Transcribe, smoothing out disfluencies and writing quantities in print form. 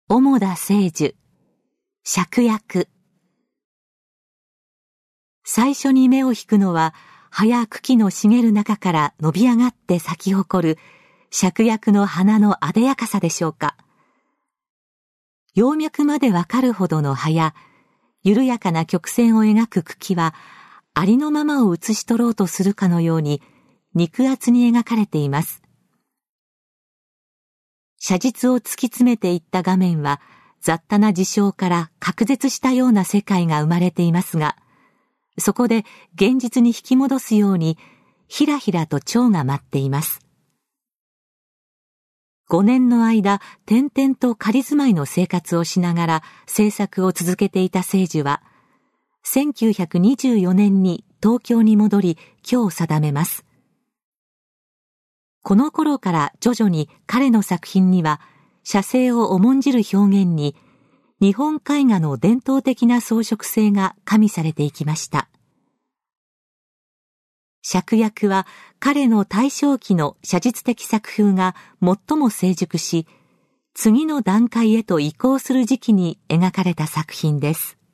主田聖樹、芍薬。最初に目を引くのは、葉や茎の茂る中から伸び上がって咲き誇る芍薬の花の艶やかさでしょうか。葉脈までわかるほどの葉や、緩やかな曲線を描く茎は、ありのままを写し取ろうとするかのように、肉厚に描かれています。写実を突き詰めていった画面は、雑多な事象から隔絶したような世界が生まれていますが、そこで現実に引き戻すように、ひらひらと蝶が舞っています。5年の間、転々と仮住まいの生活をしながら制作を続けていた聖樹は、1924年に東京に戻り、居を定めます。この頃から徐々に彼の作品には、写生を重んじる表現に、日本絵画の伝統的な装飾性が加味されていきました。芍薬は彼の大正期の写実的作風が最も成熟し、次の段階へと移行する時期に描かれた作品です。